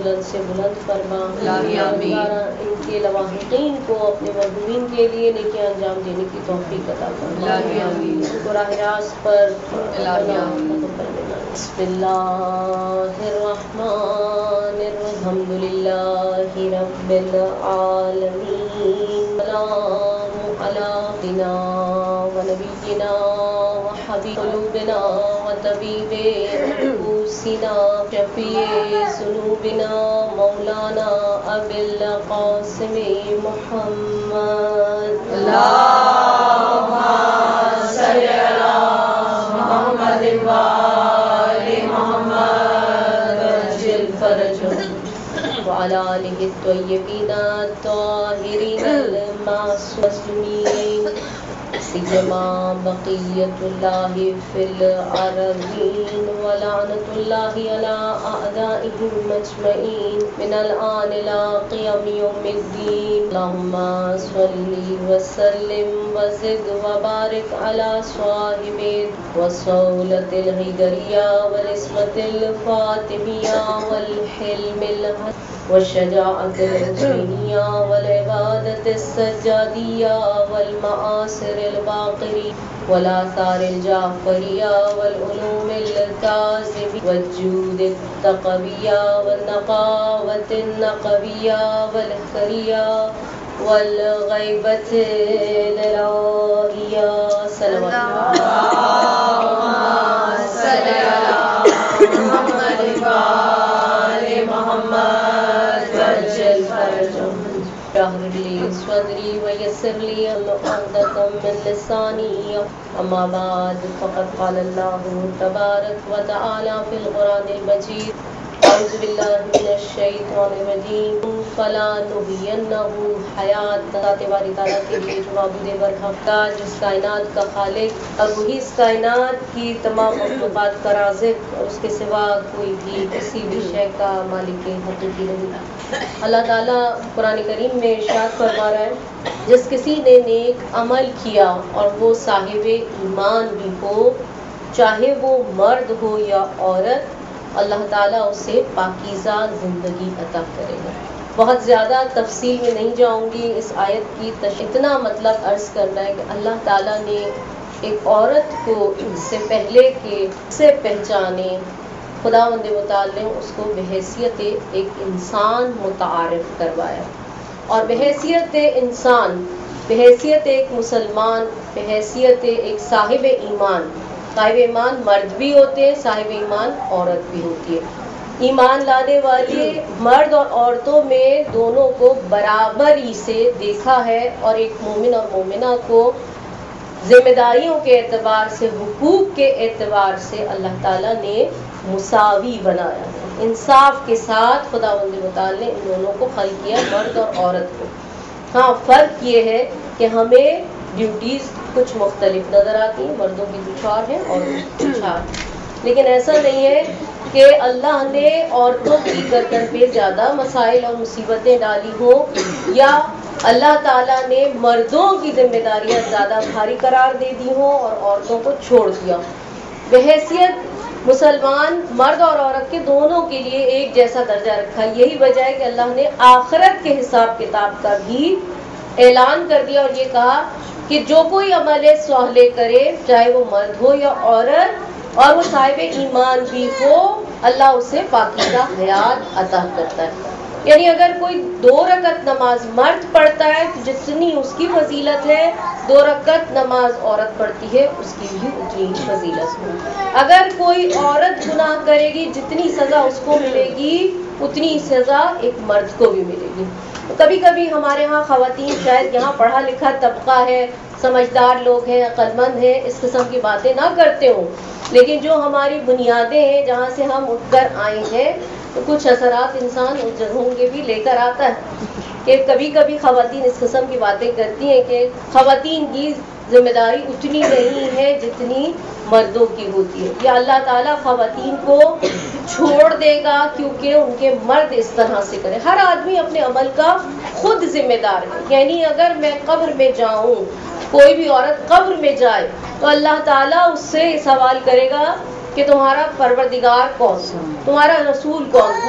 بلند سے بلند فرما، آمین۔ ان کے لواحقین کو اپنے مرحومین کے لیے نیکیاں انجام دینے کی توفیق عطا فرما، آمین۔ ان کو راہ راست پر آمین۔ بسم اللہ الرحمن الحمد للہ رب العالمین، سلام علی سیدنا و نبینا و حبیب قلوبنا و طبیب نفوسنا شفیع ذنوبنا مولانا ابی القاسم محمد، اللہم صلی علی محمد و آل محمد وعجل فرجهم وعلى آله الطيبين الطاهرين المعصومين سيما بقية الله في الأرضين ولعنة الله على أعدائهم أجمعين من الآن إلى قيام يوم الدين. اللهم صل وسلم وزد وبارك على صاحب الرسولة الهيدرية والعصمة الفاطمية والحلم والشجاعة الحسينية والعبادة السجادية والمآثر الباقري والآثار الجعفرية والعلوم الكاذبية والجود التقوية والنقاوة النقوية والخيرية والغيبة الإلهية. صلوات اشرح لي صدري ويسر لي عقدة من لساني. أما بعد فقد قال الله تبارك وتعالى في القرآن المجيد أعوذ بالله من الشيطان الرجيم فلا نحيينه حياة. باری تعالیٰ کے لیے جو معبود برحق کا، جس کائنات کا خالق اور وہی اس کائنات کی تمام مخلوقات کا رازق، اور اس کے سوا کوئی بھی کسی بھی شے کا مالک حقیقی نہیں. اللہ تعالیٰ قرآن کریم میں ارشاد فرما رہا ہے، جس کسی نے نیک عمل کیا اور وہ صاحب ایمان بھی ہو، چاہے وہ مرد ہو یا عورت، اللہ تعالیٰ اسے پاکیزہ زندگی عطا کرے گا. بہت زیادہ تفصیل میں نہیں جاؤں گی. اس آیت کی اتنا مطلب عرض کرنا ہے کہ اللہ تعالیٰ نے ایک عورت کو اس سے پہلے کہ سے پہچانے، خداوند متعال نے اس کو بحیثیت ایک انسان متعارف کروایا، اور بحیثیت انسان، بحیثیت ایک مسلمان، بحیثیت ایک صاحب ایمان. صاحب ایمان مرد بھی ہوتے ہیں، صاحب ایمان عورت بھی ہوتی ہے. ایمان لانے والے مرد اور عورتوں میں دونوں کو برابری سے دیکھا ہے، اور ایک مومن اور مومنہ کو ذمہ داریوں کے اعتبار سے، حقوق کے اعتبار سے اللہ تعالیٰ نے مساوی بنایا. انصاف کے ساتھ خداوند متعال نے ان دونوں کو خلق کیا، مرد اور عورت کو. ہاں، فرق یہ ہے کہ ہمیں ڈیوٹیز کچھ مختلف نظر آتی ہیں، مردوں کی کچھ اور ہیں اور کچھ اور، لیکن ایسا نہیں ہے کہ اللہ نے عورتوں کی گردن پہ زیادہ مسائل اور مصیبتیں ڈالی ہوں، یا اللہ تعالیٰ نے مردوں کی ذمہ داریاں زیادہ بھاری قرار دے دی ہوں اور عورتوں کو چھوڑ دیا. بحیثیت مسلمان مرد اور عورت کے دونوں کے لیے ایک جیسا درجہ رکھا. یہی وجہ ہے کہ اللہ نے آخرت کے حساب کتاب کا بھی اعلان کر دیا اور یہ کہا کہ جو کوئی عمل صالح کرے، چاہے وہ مرد ہو یا عورت، اور وہ صاحب ایمان بھی ہو، اللہ اسے پاکیزہ حیات عطا کرتا ہے. یعنی اگر کوئی 2 رکعت نماز مرد پڑھتا ہے تو جتنی اس کی فضیلت ہے، 2 رکعت نماز عورت پڑھتی ہے اس کی بھی اتنی فضیلت ہے. اگر کوئی عورت گناہ کرے گی، جتنی سزا اس کو ملے گی اتنی سزا ایک مرد کو بھی ملے گی. کبھی کبھی ہمارے ہاں خواتین، شاید یہاں پڑھا لکھا طبقہ ہے، سمجھدار لوگ ہیں، عقل مند ہیں، اس قسم کی باتیں نہ کرتے ہوں، لیکن جو ہماری بنیادیں ہیں، جہاں سے ہم اٹھ کر آئے ہیں، تو کچھ اثرات انسان اس جگہوں کے بھی لے کر آتا ہے. کہ کبھی کبھی خواتین اس قسم کی باتیں کرتی ہیں کہ خواتین کی ذمہ داری اتنی نہیں ہے جتنی مردوں کی ہوتی ہے، یا اللہ تعالیٰ خواتین کو چھوڑ دے گا کیونکہ ان کے مرد اس طرح سے کرے. ہر آدمی اپنے عمل کا خود ذمہ دار ہے. یعنی اگر میں قبر میں جاؤں، کوئی بھی عورت قبر میں جائے تو اللہ تعالیٰ اس سے سوال کرے گا کہ تمہارا پروردگار کون تھا، تمہارا رسول کون تھا.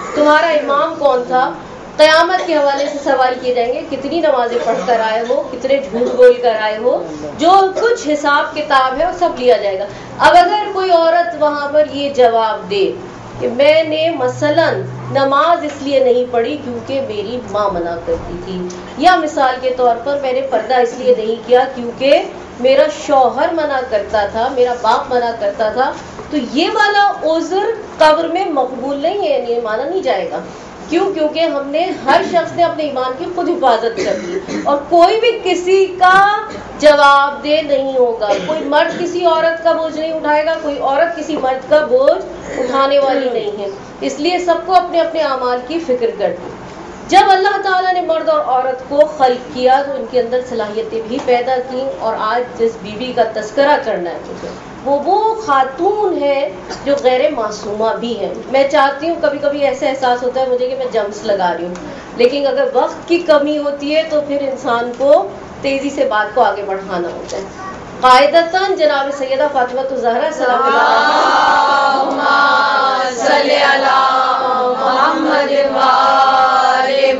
تمہارا امام کون تھا. قیامت کے حوالے سے سوال کیے جائیں گے, کتنی نمازیں پڑھ کر آئے ہو, کتنے جھوٹ بول کر آئے ہو, جو کچھ حساب کتاب ہے وہ سب لیا جائے گا. اب اگر کوئی عورت وہاں پر یہ جواب دے کہ میں نے مثلا نماز اس لیے نہیں پڑھی کیونکہ میری ماں منع کرتی تھی, یا مثال کے طور پر میں نے پردہ اس لیے نہیں کیا کیونکہ میرا شوہر منع کرتا تھا, میرا باپ منع کرتا تھا, تو یہ والا عذر قبر میں مقبول نہیں ہے, یعنی مانا نہیں جائے گا. کیوں؟ کیونکہ ہم نے, ہر شخص نے اپنے ایمان کی خود حفاظت کر دی, اور کوئی بھی کسی کا جواب دہ نہیں ہوگا. کوئی مرد کسی عورت کا بوجھ نہیں اٹھائے گا, کوئی عورت کسی مرد کا بوجھ اٹھانے والی نہیں ہے. اس لیے سب کو اپنے اپنے اعمال کی فکر کرنی. جب اللہ تعالیٰ نے مرد اور عورت کو خلق کیا تو ان کے اندر صلاحیتیں بھی پیدا کی, اور آج جس بیوی کا تذکرہ کرنا ہے مجھے, وہ خاتون ہے جو غیر معصومہ بھی ہے. میں چاہتی ہوں, کبھی کبھی ایسا احساس ہوتا ہے مجھے کہ میں جمس لگا رہی ہوں, لیکن اگر وقت کی کمی ہوتی ہے تو پھر انسان کو تیزی سے بات کو آگے بڑھانا ہوتا ہے. قاعدتاً جناب سیدہ فاطمہ الزہرا سلام اللہم صلی علی محمد وآل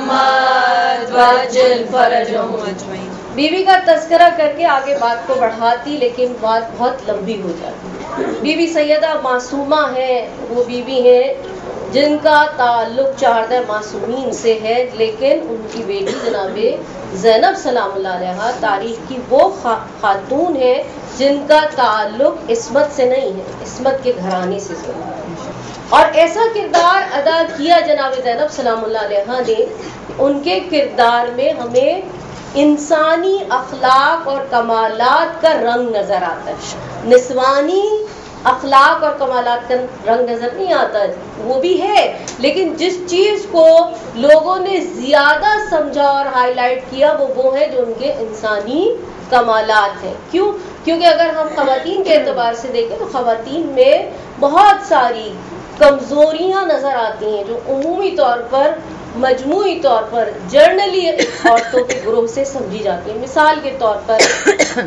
محمد وعجل فرجہم اجمعین. بیوی کا تذکرہ کر کے آگے بات کو بڑھاتی, لیکن بات بہت لمبی ہو جاتی. بیوی سیدہ معصومہ ہے, وہ بیوی ہے جن کا تعلق 14 معصومین سے ہے, لیکن ان کی بیٹی جناب زینب سلام اللہ علیہا تاریخ کی وہ خاتون ہے جن کا تعلق عصمت سے نہیں ہے, عصمت کے گھرانے سے ہے. اور ایسا کردار ادا کیا جناب زینب سلام اللہ علیہا نے, ان کے کردار میں ہمیں انسانی اخلاق اور کمالات کا رنگ نظر آتا ہے. نسوانی اخلاق اور کمالات کا رنگ نظر نہیں آتا, وہ بھی ہے, لیکن جس چیز کو لوگوں نے زیادہ سمجھا اور ہائی لائٹ کیا وہ ہے جو ان کے انسانی کمالات ہیں. کیوں؟ کیونکہ اگر ہم خواتین کے اعتبار سے دیکھیں تو خواتین میں بہت ساری کمزوریاں نظر آتی ہیں جو عمومی طور پر, مجموعی طور پر, جرنلی عورتوں کے گروہ سے سمجھی جاتی ہیں. مثال کے طور پر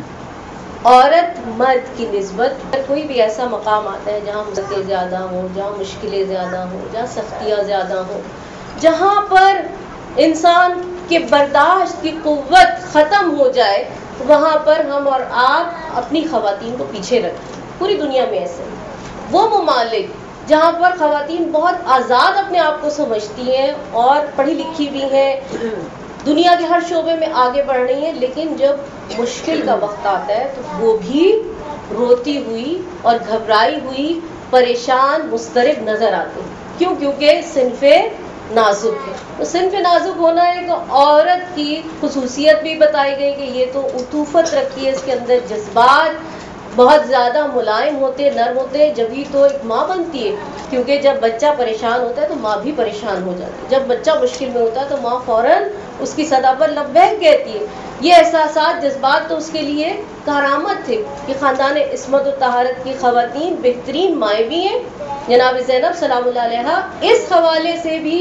عورت مرد کی نسبت کوئی بھی ایسا مقام آتا ہے جہاں مشکلیں زیادہ ہوں, جہاں مشکلیں زیادہ ہوں, جہاں سختیاں زیادہ ہوں, جہاں پر انسان کے برداشت کی قوت ختم ہو جائے, وہاں پر ہم اور آپ اپنی خواتین کو پیچھے رکھیں. پوری دنیا میں ایسے وہ ممالک جہاں پر خواتین بہت آزاد اپنے آپ کو سمجھتی ہیں اور پڑھی لکھی بھی ہیں, دنیا کے ہر شعبے میں آگے بڑھ رہی ہیں, لیکن جب مشکل کا وقت آتا ہے تو وہ بھی روتی ہوئی اور گھبرائی ہوئی, پریشان, مضطرب نظر آتی ہیں. کیوں؟ کیونکہ صنف نازک ہے. تو صنف نازک ہونا ہے تو عورت کی خصوصیت بھی بتائی گئی کہ یہ تو عطوفت رکھی ہے, اس کے اندر جذبات بہت زیادہ ملائم ہوتے, نرم ہوتے, جبھی تو ایک ماں بنتی ہے. کیونکہ جب بچہ پریشان ہوتا ہے تو ماں بھی پریشان ہو جاتی ہے, جب بچہ مشکل میں ہوتا ہے تو ماں فوراً اس کی صدا پر لبیک کہتی ہے. یہ احساسات, جذبات تو اس کے لیے کرامت تھے کہ خاندان عصمت و طہارت کی خواتین بہترین مائیں بھی ہیں. جناب زینب سلام اللہ علیہا اس حوالے سے بھی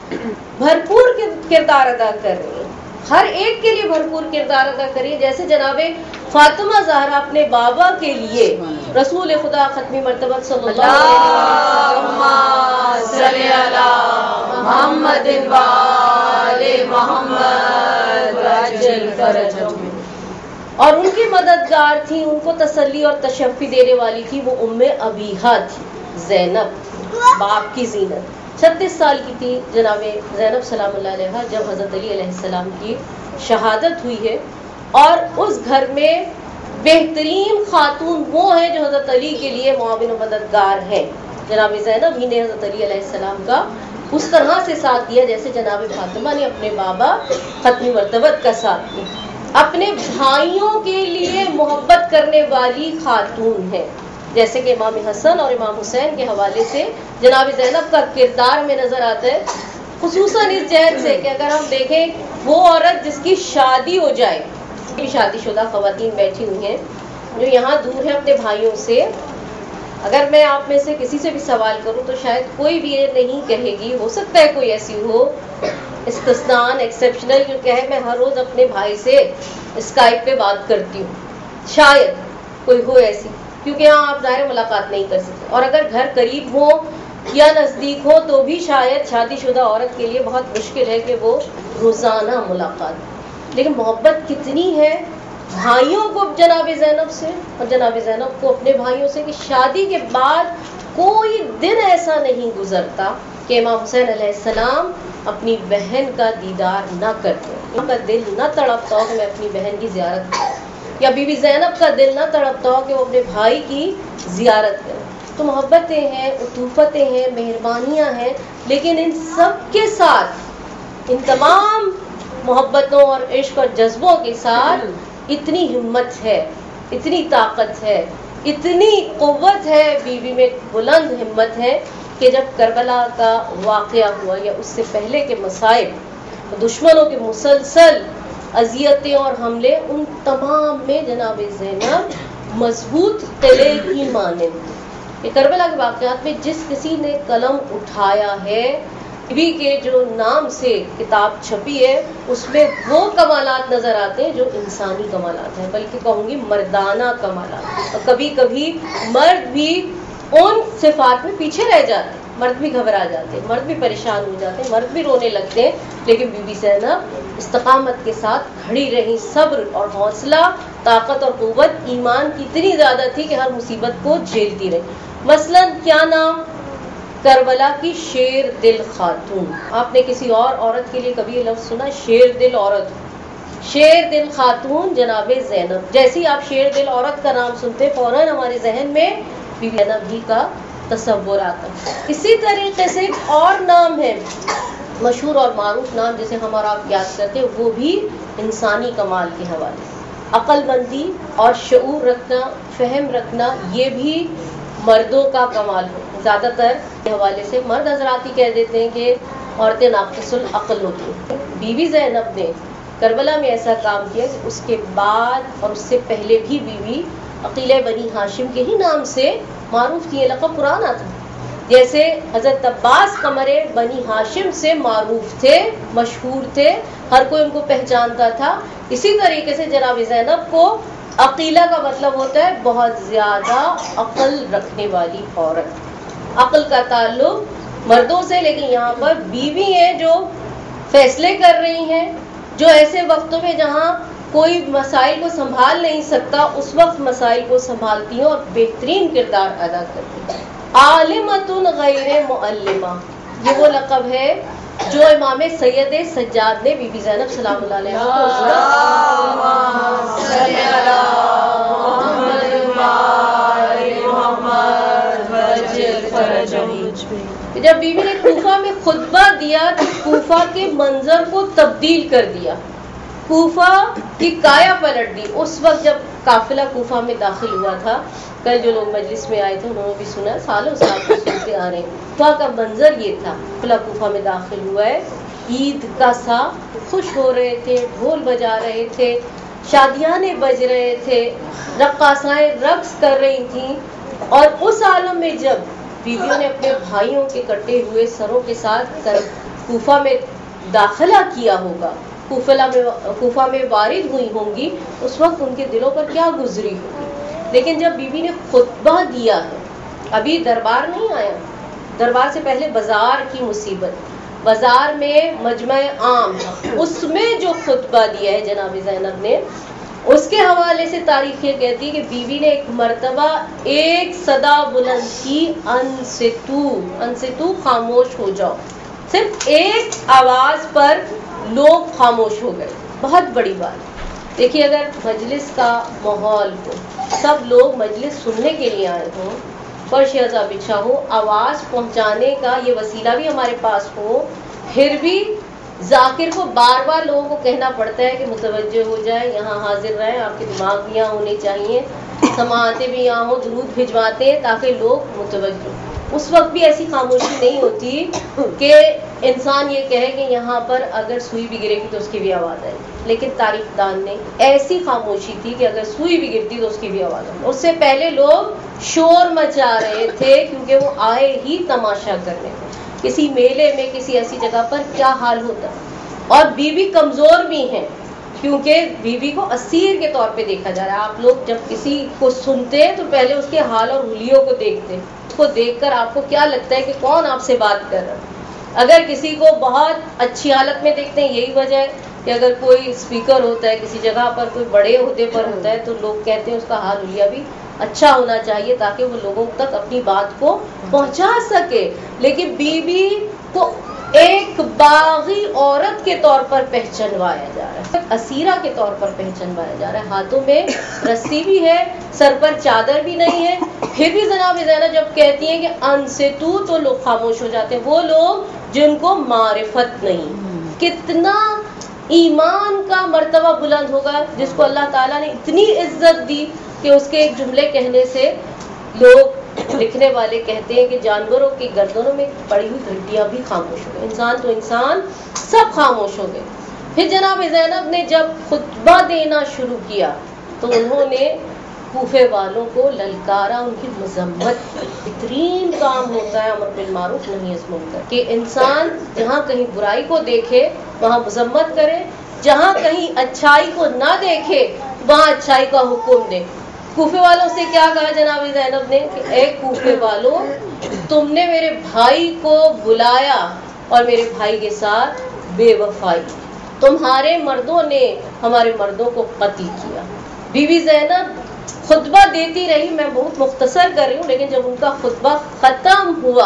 بھرپور کردار ادا کر رہی ہیں, ہر ایک کے لیے بھرپور کردار ادا کریے. جیسے جناب فاطمہ زہرا اپنے بابا کے لیے رسول خدا ختمی مرتبہ صلی اللہ صلی علی محمد وآل محمد وعجل فرجہم, اور ان کی مددگار تھی, ان کو تسلی اور تشفی دینے والی تھی وہ ام ابیہا تھی, زینب, باپ کی زینت. 36 سال کی تھی جناب زینب سلام اللہ علیہا جب حضرت علی علیہ السلام کی شہادت ہوئی ہے, اور اس گھر میں بہترین خاتون وہ ہیں جو حضرت علی کے لیے معاون و مددگار ہیں. جناب زینب ہی نے حضرت علی علیہ السلام کا اس طرح سے ساتھ دیا جیسے جناب فاطمہ نے اپنے بابا ختمی مرتبت کا ساتھ دیا. اپنے بھائیوں کے لیے محبت کرنے والی خاتون ہے, جیسے کہ امام حسن اور امام حسین کے حوالے سے جناب زینب کا کردار میں نظر آتا ہے, خصوصاً اس جہت سے کہ اگر ہم دیکھیں وہ عورت جس کی شادی ہو جائے, شادی شدہ خواتین بیٹھی ہوئی ہیں جو یہاں دور ہیں اپنے بھائیوں سے, اگر میں آپ میں سے کسی سے بھی سوال کروں تو شاید کوئی بھی یہ نہیں کہے گی, ہو سکتا ہے کوئی ایسی ہو استثناء ایکسیپشنل جو کہے میں ہر روز اپنے بھائی سے اسکائپ پہ بات کرتی ہوں, شاید کوئی ہو ایسی, کیونکہ یہاں آپ ظاہر ملاقات نہیں کر سکتے, اور اگر گھر قریب ہو یا نزدیک ہو تو بھی شاید شادی شدہ عورت کے لیے بہت مشکل ہے کہ وہ روزانہ ملاقات. لیکن محبت کتنی ہے بھائیوں کو جناب زینب سے اور جناب زینب کو اپنے بھائیوں سے کہ شادی کے بعد کوئی دن ایسا نہیں گزرتا کہ امام حسین علیہ السلام اپنی بہن کا دیدار نہ کرتے، ان کا دل نہ تڑپتا ہو کہ میں اپنی بہن کی زیارت کروں، یا بی بی زینب کا دل نہ تڑپتا ہو کہ وہ اپنے بھائی کی زیارت کریں. تو محبتیں ہیں، عطوفتیں ہیں، مہربانیاں ہیں، لیکن ان سب کے ساتھ، ان تمام محبتوں اور عشق اور جذبوں کے ساتھ اتنی ہمت ہے، اتنی طاقت ہے، اتنی قوت ہے بیوی میں، بلند ہمت ہے کہ جب کربلا کا واقعہ ہوا یا اس سے پہلے کے مصائب، دشمنوں کے مسلسل اذیتیں اور حملے، ان تمام میں جناب زینب مضبوط قلعے کی مانند. یہ کربلا کے واقعات میں جس کسی نے قلم اٹھایا ہے، بیوی کے جو نام سے کتاب چھپی ہے، اس میں وہ کمالات نظر آتے ہیں جو انسانی کمالات ہیں، بلکہ کہوں گی مردانہ کمالات. اور کبھی کبھی مرد بھی ان صفات میں پیچھے رہ جاتے ہیں، مرد بھی گھبرا جاتے ہیں، مرد بھی پریشان ہو جاتے ہیں، مرد بھی رونے لگتے ہیں، لیکن بی بی زینب استقامت کے ساتھ کھڑی رہی. صبر اور حوصلہ، طاقت اور قوت ایمان کی اتنی زیادہ تھی کہ ہر مصیبت کو جھیلتی رہی. مثلاً کیا نام؟ کربلا کی شیر دل خاتون. آپ نے کسی اور عورت کے لیے کبھی یہ لفظ سنا؟ شیر دل عورت. شیر دل خاتون جناب زینب. جیسے ہی آپ شیر دل عورت کا نام سنتے فوراً ہمارے ذہن میں بی بی زینب ہی کا تصور آتا. اسی طریقے سے ایک اور نام ہے، مشہور اور معروف نام جسے ہم اور آپ یاد کرتے ہیں، وہ بھی انسانی کمال کے حوالے سے. عقل مندی اور شعور رکھنا، فہم رکھنا، یہ بھی مردوں کا کمال ہو. زیادہ تر کے حوالے سے مرد حضرات ہی کہہ دیتے ہیں کہ عورتیں ناقص العقل ہوتی ہیں. بی بی زینب نے کربلا میں ایسا کام کیا کہ اس کے بعد اور اس سے پہلے بھی بیوی عقیلہ بنی ہاشم کے ہی نام سے معروف تھی. یہ لقب پرانا تھا. جیسے حضرت عباس قمر بنی ہاشم سے معروف تھے، مشہور تھے، ہر کوئی ان کو پہچانتا تھا، اسی طریقے سے جناب زینب کو عقیلہ کا مطلب ہوتا ہے بہت زیادہ عقل رکھنے والی عورت. عقل کا تعلق مردوں سے، لیکن یہاں پر بیوی ہیں جو فیصلے کر رہی ہیں، جو ایسے وقتوں میں جہاں کوئی مسائل کو سنبھال نہیں سکتا اس وقت مسائل کو سنبھالتی ہیں اور بہترین کردار ادا کرتی ہیں. عالمۃ غیر معلمہ، یہ وہ لقب ہے جو امام سید سجاد نے بی بی زینب سلام اللہ علیہ جب بیوی نے کوفہ میں خطبہ دیا تو کوفہ کے منظر کو تبدیل کر دیا، کوفہ کی کایا پلٹ دی. اس وقت جب قافلہ کوفہ میں داخل ہوا تھا، کل جو لوگ مجلس میں آئے تھے انہوں نے بھی سنا، سالوں سال سے سنتے آ رہے ہیں. کوفہ کا منظر یہ تھا. قافلہ کوفہ میں داخل ہوا ہے، عید کا سا، خوش ہو رہے تھے، ڈھول بجا رہے تھے، شادیانے بج رہے تھے، رقاصائیں رقص کر رہی تھیں. اور اس عالم میں جب بیویوں نے اپنے بھائیوں کے کٹے ہوئے سروں کے ساتھ کوفہ میں داخلہ کیا ہوگا، کوفہ میں وارد ہوئی ہوں گی، اس وقت ان کے دلوں پر کیا گزری ہوگی. لیکن جب بیوی نے خطبہ دیا ہے، ابھی دربار نہیں آیا، دربار سے پہلے بازار کی مصیبت، بازار میں مجمع عام، اس میں جو خطبہ دیا ہے جناب زینب نے، اس کے حوالے سے تاریخ یہ کہتی ہے کہ بیوی نے ایک مرتبہ ایک صدا بلند کی، انصتو، خاموش ہو جاؤ. صرف ایک آواز پر لوگ خاموش ہو گئے. بہت بڑی بات. دیکھیے اگر مجلس کا ماحول ہو، سب لوگ مجلس سننے کے لیے آئے ہوں، فرش ازا بچھا ہو، آواز پہنچانے کا یہ وسیلہ بھی ہمارے پاس ہو، پھر بھی ذاکر کو بار بار لوگوں کو کہنا پڑتا ہے کہ متوجہ ہو جائے، یہاں حاضر رہیں، آپ کے دماغ بھی یہاں ہونے چاہیے، سماعتیں بھی یہاں ہوں، درود بھجواتے ہیں تاکہ لوگ متوجہ ہوں. اس وقت بھی ایسی خاموشی نہیں ہوتی کہ انسان یہ کہے کہ یہاں پر اگر سوئی بھی گرے گی تو اس کی بھی آواز آئے گی. لیکن تاریخ دان نے ایسی خاموشی تھی کہ اگر سوئی بھی گرتی تو اس کی بھی آواز آئے. اس سے پہلے لوگ شور مچا رہے تھے کیونکہ وہ آئے ہی تماشا کرنے. کسی میلے میں، کسی ایسی جگہ پر کیا حال ہوتا. اور بیوی کمزور بھی ہیں کیونکہ بیوی کو اسیر کے طور پہ دیکھا جا رہا ہے. آپ لوگ جب کسی کو سنتے ہیں تو پہلے اس کے حال اور حلیوں کو دیکھتے ہیں. وقت کو دیکھ کر آپ کو کیا لگتا ہے کہ کون آپ سے بات کر رہا ہے؟ اگر کسی کو بہت اچھی حالت میں دیکھتے ہیں، یہی وجہ ہے کہ اگر کوئی اسپیکر ہوتا ہے کسی جگہ پر، کوئی بڑے عہدے پر ہوتا ہے، تو لوگ کہتے ہیں اس کا حال حلیہ بھی اچھا ہونا چاہیے تاکہ وہ لوگوں تک اپنی بات کو پہنچا سکے. لیکن بیوی کو ایک باغی عورت کے طور پر پہچانوایا جا رہا ہے، اسیرہ کے طور پر پہچانوایا جا رہا ہے. ہاتھوں میں رسی بھی ہے، سر پر چادر بھی نہیں ہے. پھر بھی جناب زینب جب کہتی ہیں کہ انصتو تو لوگ خاموش ہو جاتے ہیں، وہ لوگ جن کو معرفت نہیں. کتنا ایمان کا مرتبہ بلند ہوگا جس کو اللہ تعالیٰ نے اتنی عزت دی کہ اس کے ایک جملے کہنے سے لوگ، لکھنے والے کہتے ہیں کہ جانوروں کی گردنوں میں پڑی ہوئی گھنٹیاں بھی خاموش ہو گئی، انسان تو انسان سب خاموش ہو گئے. پھر جناب زینب نے جب خطبہ دینا شروع کیا تو انہوں نے کوفے والوں کو للکارا، ان کی مذمت کی. بہترین کام ہوتا ہے امر بالمعروف نہی عن المنکر، کہ انسان جہاں کہیں برائی کو دیکھے وہاں مذمت کرے، جہاں کہیں اچھائی کو نہ دیکھے وہاں اچھائی کا حکم دے. کوفے والوں سے کیا کہا جناب زینب نے کہ اے کوفے والوں، تم نے میرے بھائی کو بلایا اور میرے بھائی کے ساتھ بے وفائی، تمہارے مردوں نے ہمارے مردوں کو قتل کیا. بی بی زینب خطبہ دیتی رہی، میں بہت مختصر کر رہی ہوں، لیکن جب ان کا خطبہ ختم ہوا،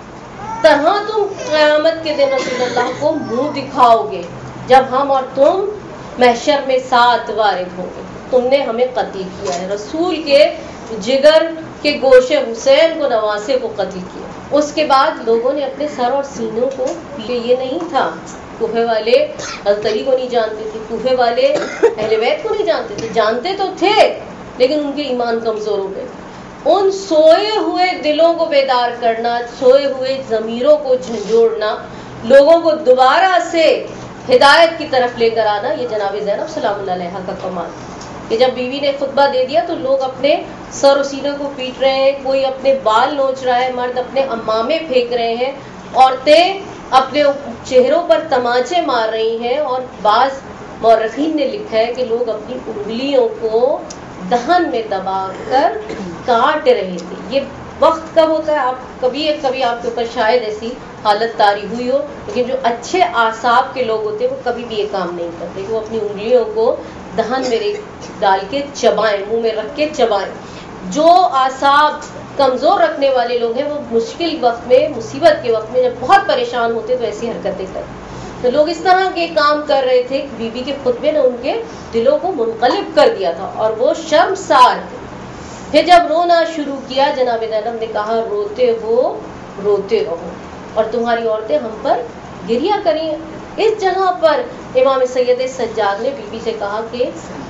طرح تم قیامت کے دن رسول اللہ کو منہ دکھاؤ گے جب ہم اور تم محشر میں ساتھ وارد ہوں گے. تم نے ہمیں قتل کیا ہے، رسول کے جگر کے گوشے حسین کو، نواسے کو قتل کیا. اس کے بعد لوگوں نے اپنے سر اور سینوں کو، یہ نہیں تھا کوفے والے حضرت علی کو نہیں جانتے تھے، کوفے والے اہل بیت کو نہیں جانتے تھے، جانتے تو تھے لیکن ان کے ایمان کمزور ہو گئے. ان سوئے ہوئے دلوں کو بیدار کرنا، سوئے ہوئے ضمیروں کو جھنجھوڑنا، لوگوں کو دوبارہ سے ہدایت کی طرف لے کر آنا، یہ جناب زینب سلام اللہ علیہا کا کمال. کہ جب بیوی نے خطبہ دے دیا تو لوگ اپنے سر و سینوں کو پیٹ رہے ہیں، کوئی اپنے بال نوچ رہا ہے، مرد اپنے عمامے پھینک رہے ہیں، عورتیں اپنے چہروں پر تماچے مار رہی ہیں، اور بعض مورخین نے لکھا ہے کہ لوگ اپنی انگلیوں کو دہن میں دبا کر کاٹ رہے تھے. یہ وقت کب ہوتا ہے؟ آپ کبھی آپ کے اوپر شاید ایسی حالت طاری ہوئی ہو، لیکن جو اچھے اعصاب کے لوگ ہوتے ہیں وہ کبھی بھی یہ کام نہیں کرتے کہ وہ اپنی انگلیوں کو دہن میں ڈال کے چبائیں، منہ میں رکھ کے چبائیں. جو اعصاب کمزور رکھنے والے لوگ ہیں وہ مشکل وقت میں، مصیبت کے وقت میں جب بہت پریشان ہوتے تو ایسی حرکتیں کرتے. تو لوگ اس طرح کے کام کر رہے تھے. بی بی کے خطبے نے ان کے دلوں کو منقلب کر دیا تھا اور وہ شرمسار تھے. پھر جب رونا شروع کیا جناب زینب نے کہا روتے ہو روتے رہو اور تمہاری عورتیں ہم پر گریہ کریں. اس جگہ پر امام سید سجاد نے بی بی سے کہا کہ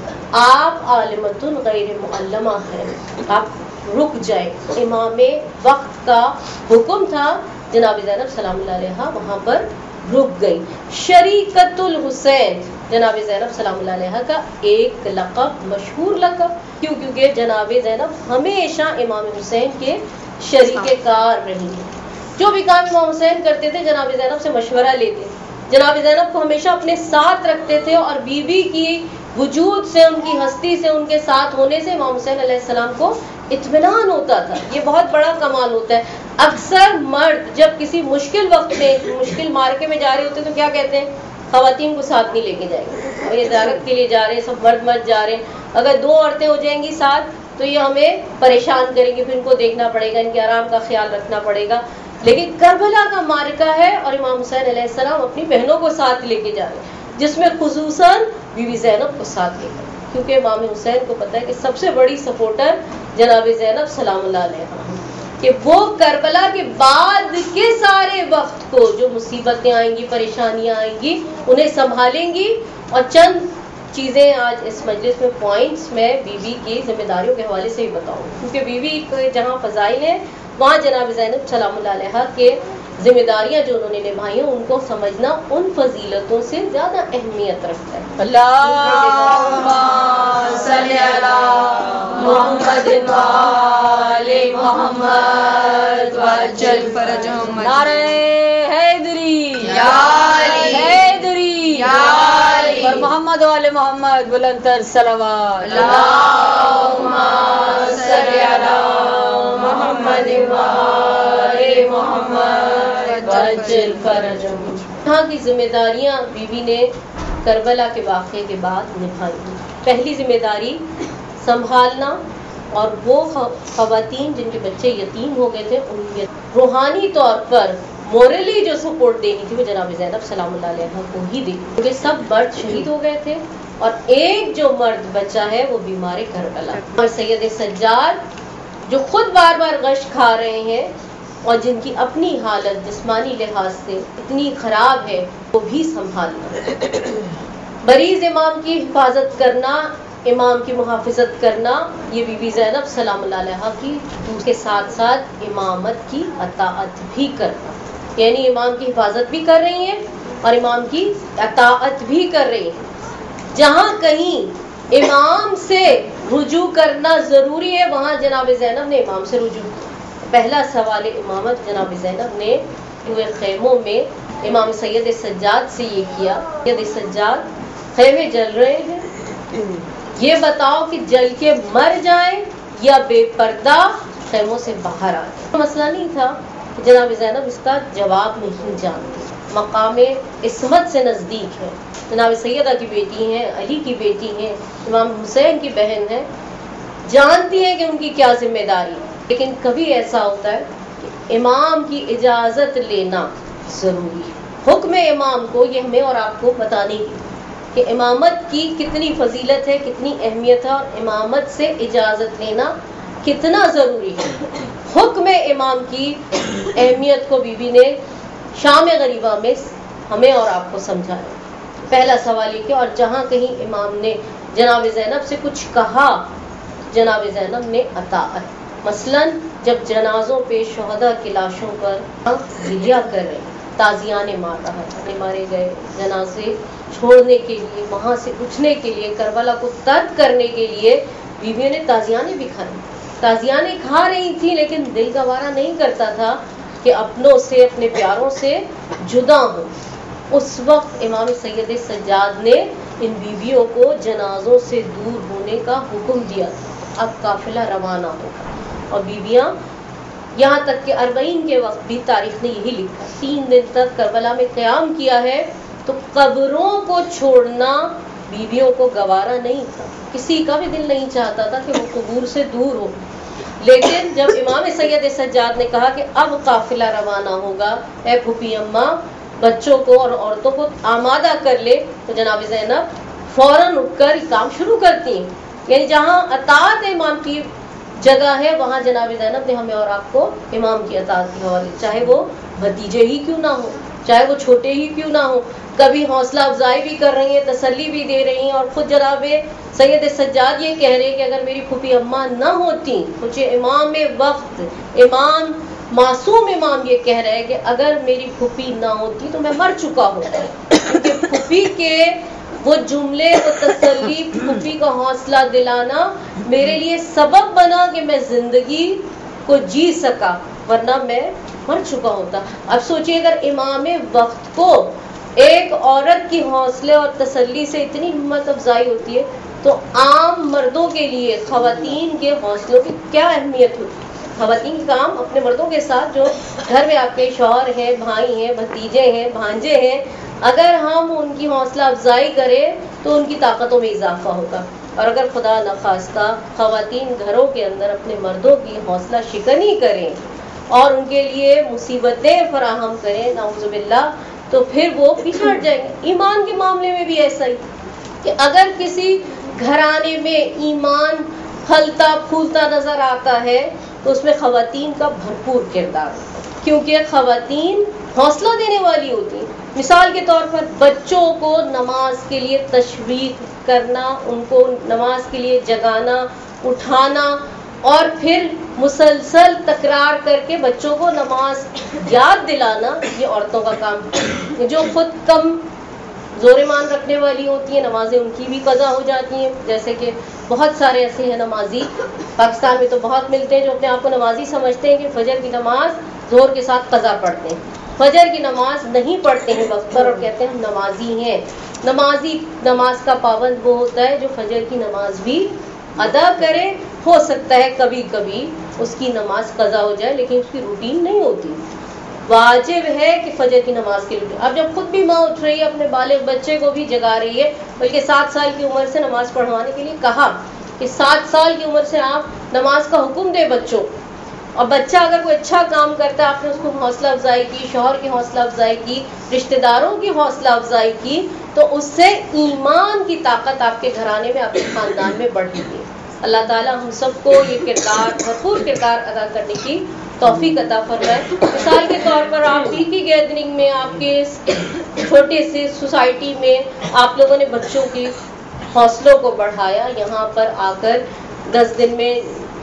آپ عالمۃ غیر معلمہ ہیں، آپ رک جائیں. امام وقت کا حکم تھا. جناب زینب سلام اللہ علیہا وہاں پر رک گئی. شریکت الحسین جناب زینب سلام اللہ علیہا کا ایک لقب، مشہور لقب. کیونکہ جناب زینب ہمیشہ امام حسین کے شریک کار رہی ہیں. جو بھی کام امام حسین کرتے تھے جناب زینب سے مشورہ لیتے، جناب زینب کو ہمیشہ اپنے ساتھ رکھتے تھے، اور بیوی کی وجود سے، ان کی ہستی سے، ان کے ساتھ ہونے سے امام حسین علیہ السلام کو اطمینان ہوتا تھا. یہ بہت بڑا کمال ہوتا ہے. اکثر مرد جب کسی مشکل وقت میں، مشکل مارکے میں جا رہے ہوتے تو کیا کہتے ہیں؟ خواتین کو ساتھ نہیں لے کے جائیں گے، اور یہ زیارت کے لیے جا رہے ہیں، سب مرد جا رہے ہیں، اگر 2 عورتیں ہو جائیں گی ساتھ تو یہ ہمیں پریشان کریں گے، پھر ان کو دیکھنا پڑے گا، ان کے آرام کا خیال رکھنا پڑے گا. لیکن کربلا کا معرکہ ہے اور امام حسین علیہ السلام اپنی بہنوں کو ساتھ لے کے جا رہے ہیں، جس میں خصوصاً بی بی زینب کو ساتھ لے کر، کیونکہ امام حسین کو پتہ ہے کہ سب سے بڑی سپورٹر جناب زینب سلام اللہ علیہا، کہ وہ کربلا کے بعد کے سارے وقت کو جو مصیبتیں آئیں گی، پریشانیاں آئیں گی، انہیں سنبھالیں گی. اور چند چیزیں آج اس مجلس میں پوائنٹس میں بی بی کی ذمہ داریوں کے حوالے سے بھی بتاؤں، کیونکہ بیوی کے جہاں فضائل ہیں وہاں جناب زینب سلام اللہ علیہا کے ذمہ داریاں جو انہوں نے نبھائی ہیں ان کو سمجھنا ان فضیلتوں سے زیادہ اہمیت رکھتا ہے. اللہم صلی علی محمد وآل محمد وعجل فرجہم. نعرہ حیدری یا علی حیدری یا علی اور محمد وآل محمد بلند تر صلوات. اللہم صلی علی محمد وآل वअज्जल फरजहम। यहाँ की जिम्मेदारियाँ बीवी ने करबला के वाक़े के बाद निभाई। पहली जिम्मेदारी संभालना, और वो ख़वातीन जिनके बच्चे यतीम हो गए थे उनके रूहानी तौर पर मोरली जो सपोर्ट देनी थी वो जनाब ज़ैनब सलामुल्लाह अलैहा को ही दी, क्योंकि सब मर्द शहीद हो गए थे और एक जो मर्द बचा है वो बीमार करबला। और सैयद सज्जाद जो खुद बार बार गश्त खा रहे हैं और जिनकी अपनी हालत जिस्मानी लिहाज से इतनी खराब है, वो भी संभालना। मरीज इमाम की हिफाजत करना, इमाम की मुहाफिजत करना, ये बीबी ज़ैनब सलामुल्लाह अलैहा की, उसके साथ साथ इमामत की अताअत भी करना, यानी इमाम की हिफाजत भी कर रही हैं और इमाम की अताअत भी कर रही हैं। जहाँ कहीं इमाम से रुजू करना ज़रूरी है वहाँ जनाब ज़ैनब ने इमाम से रुजू। पहला सवाल इमामत जनाब ज़ैनब ने पूरे खैमों में इमाम सैयद सज्जाद से ये किया, सैयद सज्जाद खैमे जल रहे हैं, ये बताओ कि जल के मर जाएं या बेपर्दा खैमों से बाहर आ जाए। मसला नहीं था, जनाब ज़ैनब इसका जवाब नहीं जानती, मकामे इस्मत से नज़दीक है, जनाब सैयदा की बेटी हैं, अली की बेटी हैं, इमाम हुसैन की बहन है, जानती है कि उनकी क्या जिम्मेदारी है। लेकिन कभी ऐसा होता है कि इमाम की इजाज़त लेना ज़रूरी है। हुक्म इमाम को ये हमें और आपको बताने की कि इमामत की कितनी फजीलत है, कितनी अहमियत है और इमामत से इजाज़त लेना कितना ज़रूरी है। हुक्म इमाम की अहमियत को बीबी ने शाम गरीबा में हमें और आपको समझाया। पहला सवाल ये कि और जहाँ कहीं इमाम ने जनाब ज़ैनब से कुछ कहा, जनाब ज़ैनब ने अताअत। मसलन जब जनाजों पे शहदा की लाशों पर जिया कर रहे, ताज़ियाने मार रहा था, मारे गए जनाजे छोड़ने के लिए, वहाँ से उठने के लिए, करबला को तर्क करने के लिए बीवियों ने ताज़ियाने भी खाई। ताज़ियाने खा रही थी लेकिन दिल गवारा नहीं करता था कि अपनों से, अपने प्यारों से जुदा हो। उस वक्त इमाम सैयद सज्जाद ने इन बीवियों को जनाजों से दूर होने का हुक्म दिया था। अब काफिला रवाना होगा और बीवियाँ, यहाँ तक कि अरबईन के वक्त भी तारीख ने यही लिखा, 3 दिन तक करबला में क़याम किया है, तो कब्रों को छोड़ना बीवियों को गवारा नहीं था। किसी का भी दिल नहीं चाहता था कि वो कब्र से दूर हो। लेकिन जब इमाम सैयद सज्जाद ने कहा कि अब काफिला रवाना होगा, ए फूफी अम्मा बच्चों को और औरतों को आमादा कर ले, तो जनाब ज़ैनब फौरन उठकर काम शुरू करती हैं। यानी जहाँ अताअत इमाम की जगह है वहाँ जनाब ज़ैनब ने हमें और आपको इमाम की अताअत के हवाले, चाहे वो भतीजे ही क्यों ना हो, चाहे वो छोटे ही क्यों ना हो, कभी हौसला अफजाई भी कर रही हैं, तसल्ली भी दे रही हैं। और खुद जनाब सैयद सज्जाद ये कह रहे हैं कि अगर मेरी फूफी अम्मा न होती, कुछ इमाम वक्त, इमाम मासूम इमाम ये कह रहे हैं कि अगर मेरी फूफी ना होती तो मैं मर चुका होता, क्योंकि फूफी के वो जुमले, वो तसल्ली, फूफी का हौसला दिलाना मेरे लिए सबब बना कि मैं जिंदगी को जी सका, वरना मैं मर चुका होता। अब सोचिए अगर इमाम वक्त को एक औरत की हौसले और तसल्ली से इतनी हिम्मत अफजाई होती है, तो आम मर्दों के लिए खवातीन के हौसलों की क्या अहमियत होती है। खवातीन का काम अपने मर्दों के साथ, जो घर में आपके शौहर हैं, भाई हैं, भतीजे हैं, भांजे हैं, अगर हम उनकी हौसला अफजाई करें तो उनकी ताकतों में इजाफा होगा। और अगर खुदा न खास्ता खवातीन घरों के अंदर अपने मर्दों की हौसला शिकनी करें और उनके लिए मुसीबतें फराहम करें, नाउज़ुबिल्लाह, तो फिर वो पीछे हट जाएंगे। ईमान के मामले में भी ऐसा ही कि अगर किसी घराने में ईमान फलता फूलता नजर आता है तो उसमें खवातीन का भरपूर किरदार होता है, क्योंकि खवातीन हौसला देने वाली होती हैं। मिसाल के तौर पर बच्चों को नमाज के लिए तशवीक करना, उनको नमाज के लिए जगाना, उठाना और फिर मुसलसल तकरार करके बच्चों को नमाज याद दिलाना, ये औरतों का काम है। जो खुद कम जोर मान रखने वाली होती हैं, नमाजें उनकी भी कज़ा हो जाती हैं। जैसे कि बहुत सारे ऐसे हैं नमाजी, पाकिस्तान में तो बहुत मिलते हैं, जो अपने आप को नमाजी समझते हैं कि फजर की नमाज जोर के साथ कज़ा पढ़ते हैं, फजर की नमाज नहीं पढ़ते हैं वक्त पर और कहते हैं हम नमाजी हैं। नमाजी, नमाज का पाबंद वो होता है जो फजर की नमाज भी अदा करे। हो सकता है कभी कभी उसकी नमाज कज़ा हो जाए, लेकिन उसकी रूटीन नहीं होती। واجب ہے کہ فجر کی نماز کے لیے. اب جب خود بھی ماں اٹھ رہی ہے اپنے بالغ بچے کو بھی جگا رہی ہے, بلکہ 7 سال کی عمر سے نماز پڑھوانے کے لیے کہا کہ 7 سال کی عمر سے آپ نماز کا حکم دیں بچوں. اور بچہ اگر کوئی اچھا کام کرتا ہے, آپ نے اس کو حوصلہ افزائی کی, شوہر کی حوصلہ افزائی کی, رشتہ داروں کی حوصلہ افزائی کی, تو اس سے ایمان کی طاقت آپ کے گھرانے میں, آپ کے خاندان میں بڑھتی ہے. اللہ تعالیٰ ہم سب کو یہ کردار, بھرپور کردار ادا کرنے کی توفیق عطا فرمائے. مثال کے طور پر آپ کی گیدرنگ میں, آپ کے چھوٹے سے سوسائٹی میں آپ لوگوں نے بچوں کی حوصلوں کو بڑھایا. یہاں پر آ کر 10 دن میں,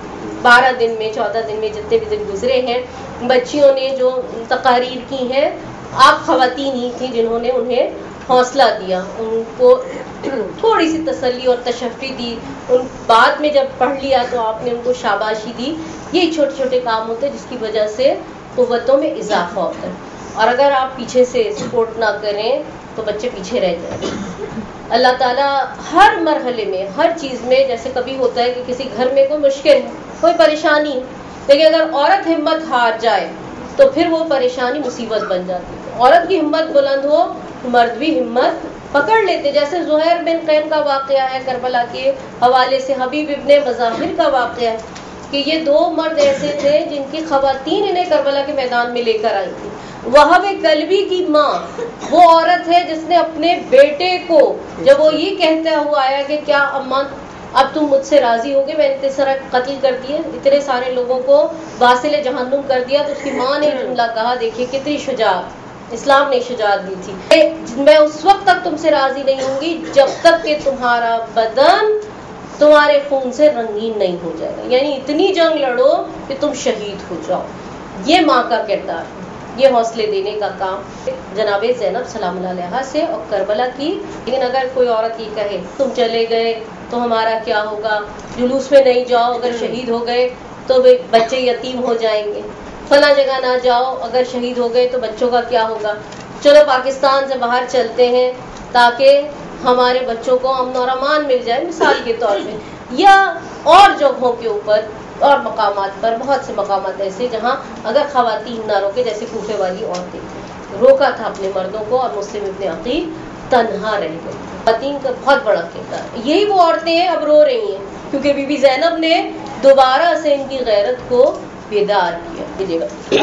12 دن میں, 14 دن میں, جتنے بھی دن گزرے ہیں, بچیوں نے جو تقاریر کی ہیں, آپ خواتین ہی تھیں جنہوں نے انہیں حوصلہ دیا, ان کو تھوڑی سی تسلی اور تشفی دی. ان بعد میں جب پڑھ لیا تو آپ نے ان کو شاباشی دی. یہ چھوٹے چھوٹے کام ہوتے ہیں جس کی وجہ سے قوتوں میں اضافہ ہوتا ہے. اور اگر آپ پیچھے سے سپورٹ نہ کریں تو بچے پیچھے رہ جائیں. اللہ تعالیٰ ہر مرحلے میں, ہر چیز میں, جیسے کبھی ہوتا ہے کہ کسی گھر میں کوئی مشکل ہے, کوئی پریشانی, لیکن اگر عورت ہمت ہار جائے تو پھر وہ پریشانی مصیبت بن جاتی ہے. عورت کی ہمت بلند ہو تو مرد بھی ہمت پکڑ لیتے. جیسے زہیر بن قین کا واقعہ ہے کربلا کے حوالے سے, حبیب ابن مظاہر کا واقعہ ہے کہ یہ 2 مرد ایسے تھے جن کی خواتین انہیں کربلا کے میدان میں لے کر آئی تھی. وہب کلبی کی ماں وہ عورت ہے جس نے اپنے بیٹے کو, جب وہ یہ کہتا ہوا آیا کہ کیا اماں اب تم مجھ سے راضی ہوگے, میں نے اس طرح قتل کر دیے, اتنے سارے لوگوں کو واصل جہنم کر دیا, تو اس کی ماں نے جملہ کہا, دیکھیے کتنی شجاعت, اسلام نے شجاعت دی تھی, میں اس وقت تک تم سے راضی نہیں ہوں گی جب تک کہ تمہارا بدن تمہارے خون سے رنگین نہیں ہو جائے گا. یعنی اتنی جنگ لڑو کہ تم شہید ہو جاؤ. یہ ماں کا کردار ہے, یہ حوصلے دینے کا کام جناب زینب سلام اللہ علیہا سے اور کربلا کی. لیکن اگر کوئی عورت یہ کہے تم چلے گئے تو ہمارا کیا ہوگا, جلوس میں نہیں جاؤ, اگر شہید ہو گئے تو بچے یتیم ہو جائیں گے, فلاں جگہ نہ جاؤ, اگر شہید ہو گئے تو بچوں کا کیا ہوگا, چلو پاکستان سے باہر چلتے ہیں تاکہ ہمارے بچوں کو امن اور امان مل جائے, مثال کے طور پہ, یا اور جگہوں کے اوپر اور مقامات پر, بہت سے مقامات ایسے جہاں اگر خواتین نہ روکے, جیسے کوفے والی عورتیں روکا تھا اپنے مردوں کو, اور مسلم ابن عقیل تنہا رہ گئے. خواتین کا بہت بڑا کردار ہے. یہی وہ عورتیں ہیں اب رو رہی ہیں کیونکہ بی بی زینب نے دوبارہ سے ان کی غیرت کو بیدار کیا. دیجیے گا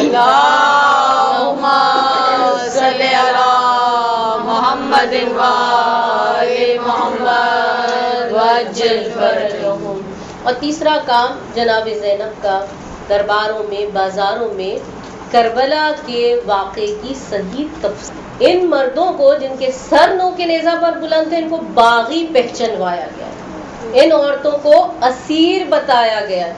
اللہم صلی علی محمد و آل محمد وعجل فرجہم. اور تیسرا کام جناب زینب کا درباروں میں, بازاروں میں کربلا کے واقعے کی صحیح تفصیل. ان مردوں کو جن کے سر نو کے نیزہ پر بلند تھے, ان کو باغی پہچنوایا گیا, ان عورتوں کو اسیر بتایا گیا.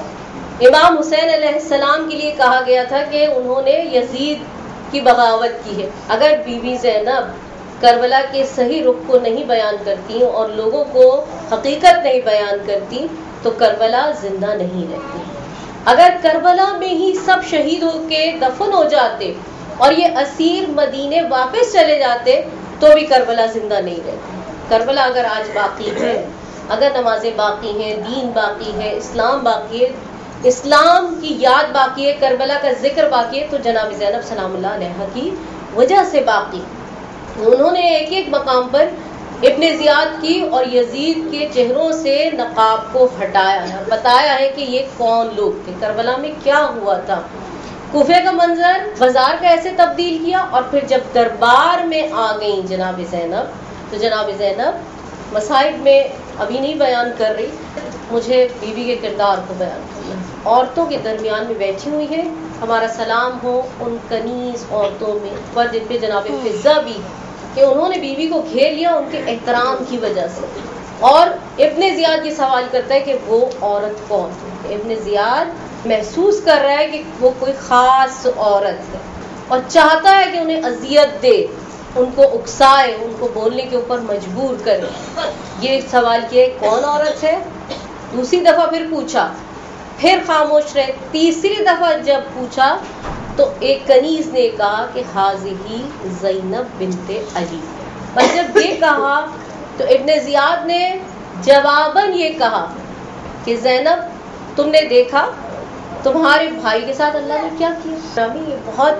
امام حسین علیہ السلام کے لیے کہا گیا تھا کہ انہوں نے یزید کی بغاوت کی ہے. اگر بی بی زینب کربلا کے صحیح رخ کو نہیں بیان کرتی اور لوگوں کو حقیقت نہیں بیان کرتی تو کربلا زندہ نہیں رہتی. اگر کربلا میں ہی سب شہید ہو کے دفن ہو جاتے اور یہ اسیر مدینے واپس چلے جاتے تو بھی کربلا زندہ نہیں رہتی. کربلا اگر آج باقی ہے, اگر نمازیں باقی ہیں, دین باقی ہے, اسلام باقی ہے, اسلام کی یاد باقی ہے, کربلا کا ذکر باقی ہے, تو جناب زینب سلام اللہ علیہا کی وجہ سے باقی. انہوں نے ایک ایک مقام پر ابن زیاد کی اور یزید کے چہروں سے نقاب کو ہٹایا ہے, بتایا ہے کہ یہ کون لوگ تھے, کربلا میں کیا ہوا تھا. کوفے کا منظر بازار کا ایسے تبدیل کیا, اور پھر جب دربار میں آ گئیں جناب زینب, تو جناب زینب مصائب میں ابھی نہیں بیان کر رہی, مجھے بیوی کے کردار کو بیان کرنا. عورتوں کے درمیان میں بیٹھی ہوئی ہے, ہمارا سلام ہو ان کنیز عورتوں میں, پر جن پہ جناب فضہ بھی کہ انہوں نے بیوی کو گھیر لیا ان کے احترام کی وجہ سے. اور ابن زیاد یہ سوال کرتا ہے کہ وہ عورت کون ہے. ابن زیاد محسوس کر رہا ہے کہ وہ کوئی خاص عورت ہے اور چاہتا ہے کہ انہیں اذیت دے, ان کو اکسائے, ان کو بولنے کے اوپر مجبور کرے. یہ سوال کیا کون عورت ہے, دوسری دفعہ پھر پوچھا, پھر خاموش رہے. تیسری دفعہ جب پوچھا تو ایک کنیز نے کہا کہ حاضی زینب بنت علی. بس جب یہ کہا تو ابن زیاد نے جواباً یہ کہا کہ زینب تم نے دیکھا تمہارے بھائی کے ساتھ اللہ نے کیا کیا. یہ بہت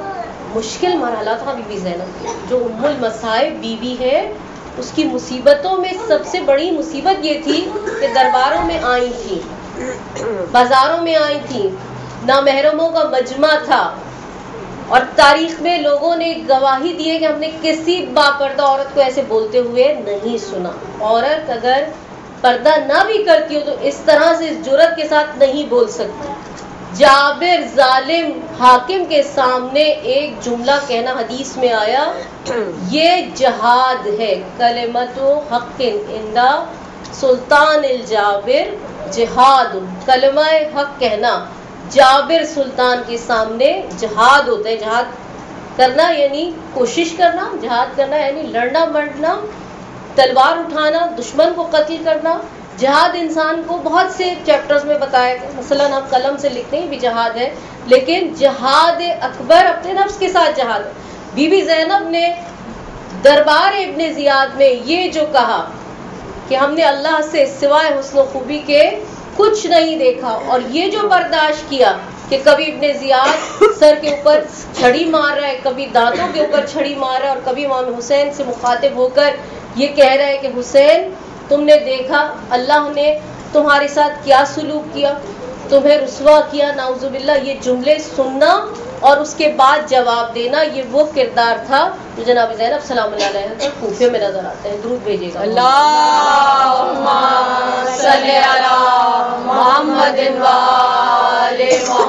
مشکل مرحلہ تھا بی بی زینب جو ام المصائب بیوی ہے. اس کی مصیبتوں میں سب سے بڑی مصیبت یہ تھی کہ درباروں میں آئی تھی, بازاروں میں آئی تھی, نامحرموں کا مجمع تھا, اور تاریخ میں لوگوں نے گواہی دی ہے کہ ہم نے کسی باپردہ عورت کو ایسے بولتے ہوئے نہیں سنا. عورت اگر پردہ نہ بھی کرتی ہو تو اس طرح سے جرأت کے ساتھ نہیں بول سکتی. جابر ظالم حاکم کے سامنے ایک جملہ کہنا حدیث میں آیا, یہ جہاد ہے. کلمت حق عند سلطان الجابر جہاد. کلمہ حق کہنا جابر سلطان کے سامنے جہاد ہوتا ہے. جہاد کرنا یعنی کوشش کرنا, جہاد کرنا یعنی لڑنا مرنا, تلوار اٹھانا, دشمن کو قتل کرنا. جہاد انسان کو بہت سے چیپٹرز میں بتایا گیا, مثلا ہم قلم سے لکھتے ہیں بھی جہاد ہے, لیکن جہاد اکبر اپنے نفس کے ساتھ جہاد ہے. بی بی زینب نے دربار ابن زیاد میں یہ جو کہا کہ ہم نے اللہ سے سوائے حسن و خوبی کے کچھ نہیں دیکھا, اور یہ جو برداشت کیا کہ کبھی ابن زیاد سر کے اوپر چھڑی مار رہا ہے, کبھی دانتوں کے اوپر چھڑی مار رہا ہے, اور کبھی امام حسین سے مخاطب ہو کر یہ کہہ رہا ہے کہ حسین تم نے دیکھا اللہ نے تمہارے ساتھ کیا سلوک کیا, تمہیں رسوا کیا, نعوذ باللہ. یہ جملے سننا اور اس کے بعد جواب دینا, یہ وہ کردار تھا جو جناب زینب سلام اللہ علیہ کوفے میں نظر آتا ہے. درود بھیجیے گا. اللہم صلی علی محمد و آل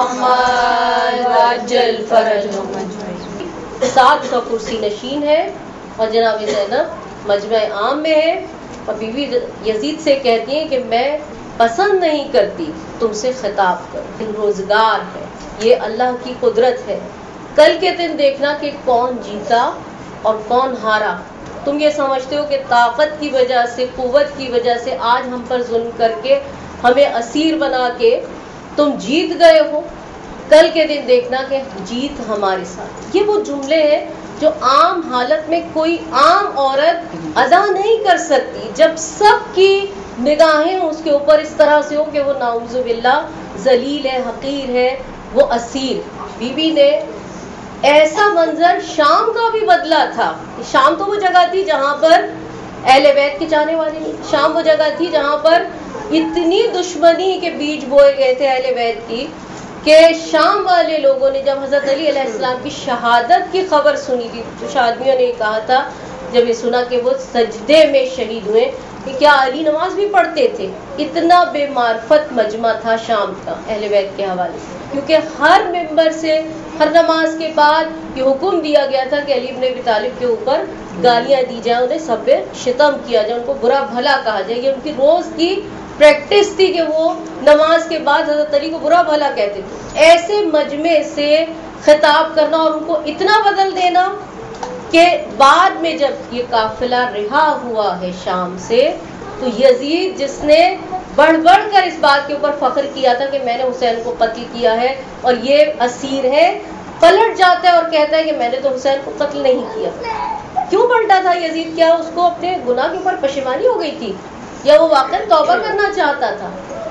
محمد وعجل فرجهم. 700 کرسی نشین ہے اور جناب زینب مجمع عام میں ہے, اور بیوی یزید سے کہتی ہیں کہ میں پسند نہیں کرتی تم سے خطاب کر. روزگار ہے, یہ اللہ کی قدرت ہے. کل کے دن دیکھنا کہ کون جیتا اور کون ہارا. تم یہ سمجھتے ہو کہ طاقت کی وجہ سے, قوت کی وجہ سے آج ہم پر ظلم کر کے ہمیں اسیر بنا کے تم جیت گئے ہو. کل کے دن دیکھنا کہ جیت ہمارے ساتھ. یہ وہ جملے ہیں جو عام حالت میں کوئی عام عورت ادا نہیں کر سکتی, جب سب کی نگاہیں اس کے اوپر اس طرح سے ہو کہ وہ نعوذ باللہ ذلیل ہے, حقیر ہے, وہ اسیر. بی بی نے ایسا منظر شام کا بھی بدلا تھا. شام تو وہ جگہ تھی جہاں پر اہل بیت کے چاہنے والے نہیں, شام وہ جگہ تھی جہاں پر اتنی دشمنی کے بیج بوئے گئے تھے اہل بیت کی کہ شام والے لوگوں نے جب حضرت علی علیہ السلام کی شہادت کی خبر سنی تھی, کچھ آدمیوں نے کہا تھا جب یہ سنا کہ وہ سجدے میں شہید ہوئے کہ کیا علی نماز بھی پڑھتے تھے. اتنا بے معرفت مجمع تھا شام کا اہل بیت کے حوالے سے, کیونکہ ہر ممبر سے ہر نماز کے بعد یہ حکم دیا گیا تھا کہ علی بن ابی طالب کے اوپر گالیاں دی جائیں, انہیں سب پہ شتم کیا جائے, ان کو برا بھلا کہا جائے. یہ ان کی روز کی پریکٹس تھی کہ وہ نماز کے بعد حضرت علی کو برا بھلا کہتے تھے. ایسے مجمع سے خطاب کرنا اور ان کو اتنا بدل دینا کہ بعد میں جب یہ قافلہ رہا ہوا ہے شام سے تو یزید جس نے بڑھ بڑھ کر اس بات کے اوپر فخر کیا تھا کہ میں نے حسین کو قتل کیا ہے اور یہ اسیر ہے, پلٹ جاتا ہے اور کہتا ہے کہ میں نے تو حسین کو قتل نہیں کیا. کیوں پلٹا تھا یزید؟ کیا اس کو اپنے گناہ کے اوپر پشیمانی ہو گئی تھی یا وہ واقعا توبہ کرنا چاہتا تھا؟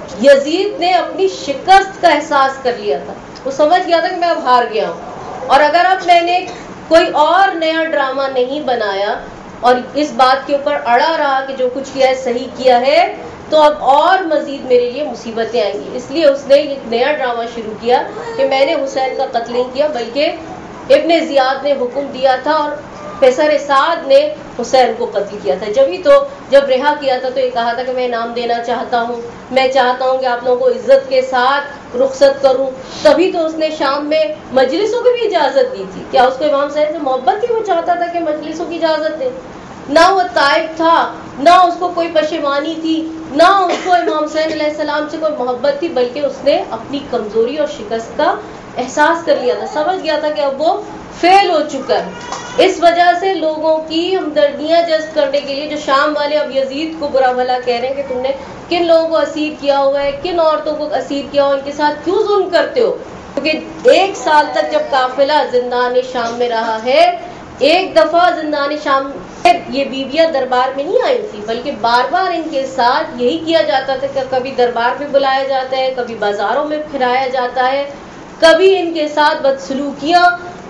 یزید نے اپنی شکست کا احساس کر لیا تھا, وہ سمجھ گیا تھا کہ میں اب ہار گیا ہوں, اور اگر اب میں نے کوئی اور نیا ڈرامہ نہیں بنایا اور اس بات کے اوپر اڑا رہا کہ جو کچھ کیا ہے صحیح کیا ہے تو اب اور مزید میرے لیے مصیبتیں آئیں گی. اس لیے اس نے ایک نیا ڈرامہ شروع کیا کہ میں نے حسین کا قتل نہیں کیا بلکہ ابن زیاد نے حکم دیا تھا اور پیسر سعد نے حسین کو قتل کیا تھا. جبھی تو جب رہا کیا تھا تو یہ کہا تھا کہ میں انعام دینا چاہتا ہوں, میں چاہتا ہوں کہ آپ لوگوں کو عزت کے ساتھ رخصت کروں. تبھی تو اس نے شام میں مجلسوں کی بھی اجازت دی تھی. کیا اس کو امام حسین سے محبت تھی؟ وہ چاہتا تھا کہ مجلسوں کی اجازت دے. نہ وہ طائب تھا, نہ اس کو کوئی پشیمانی تھی, نہ اس کو امام حسین علیہ السلام سے کوئی محبت تھی, بلکہ اس نے اپنی کمزوری اور شکست کا احساس کر لیا تھا, سمجھ گیا تھا کہ اب وہ فیل ہو چکا ہے. اس وجہ سے لوگوں کی ہمدردیاں جذب کرنے کے لیے جو شام والے اب یزید کو برا بھلا کہہ رہے ہیں کہ تم نے کن لوگوں کو اسیر کیا ہوا ہے, کن عورتوں کو اسیر کیا ہوا, ان کے ساتھ کیوں ظلم کرتے ہو. کیونکہ 1 سال تک جب قافلہ زندان شام میں رہا ہے, ایک دفعہ زندان شام یہ بیویاں دربار میں نہیں آئی تھی بلکہ بار بار ان کے ساتھ یہی کیا جاتا تھا کہ کبھی دربار میں بلایا جاتا ہے, کبھی بازاروں میں پھرایا جاتا ہے, کبھی ان کے ساتھ بدسلوکیاں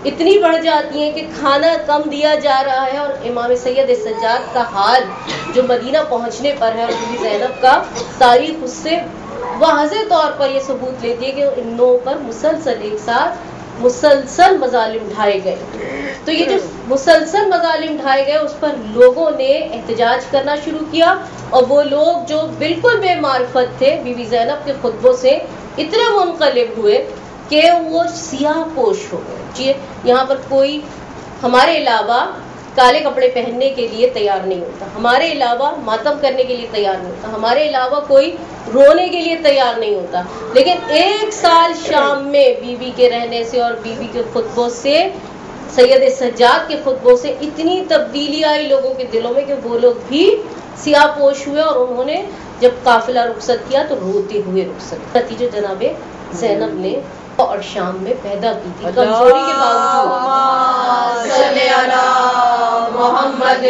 اتنی بڑھ جاتی ہیں کہ کھانا کم دیا جا رہا ہے. اور امام سید سجاد کا حال جو مدینہ پہنچنے پر ہے اور بی بی زینب کا تاریخ اس سے واضح طور پر یہ ثبوت لیتی ہے کہ ان لوگوں پر مسلسل ایک ساتھ مسلسل مظالم ڈھائے گئے. تو یہ جو مسلسل مظالم ڈھائے گئے اس پر لوگوں نے احتجاج کرنا شروع کیا. اور وہ لوگ جو بالکل بے معرفت تھے بی بی زینب کے خطبوں سے اتنے منقلب ہوئے کہ وہ سیاہ پوش ہو گئے. جی یہاں پر کوئی ہمارے علاوہ کالے کپڑے پہننے کے لیے تیار نہیں ہوتا, ہمارے علاوہ ماتم کرنے کے لیے تیار نہیں ہوتا, ہمارے علاوہ کوئی رونے کے لیے تیار نہیں ہوتا. لیکن ایک سال شام میں بی بی کے رہنے سے اور بی بی کے خطبوں سے, سید سجاد کے خطبوں سے اتنی تبدیلی آئی لوگوں کے دلوں میں کہ وہ لوگ بھی سیاہ پوش ہوئے. اور انہوں نے جب قافلہ رخصت کیا تو روتے ہوئے رخصت. نتیجہ جناب زینب نے اور شام میں پیدا کی تھی کمزوری کے باوجود. صلی علی محمد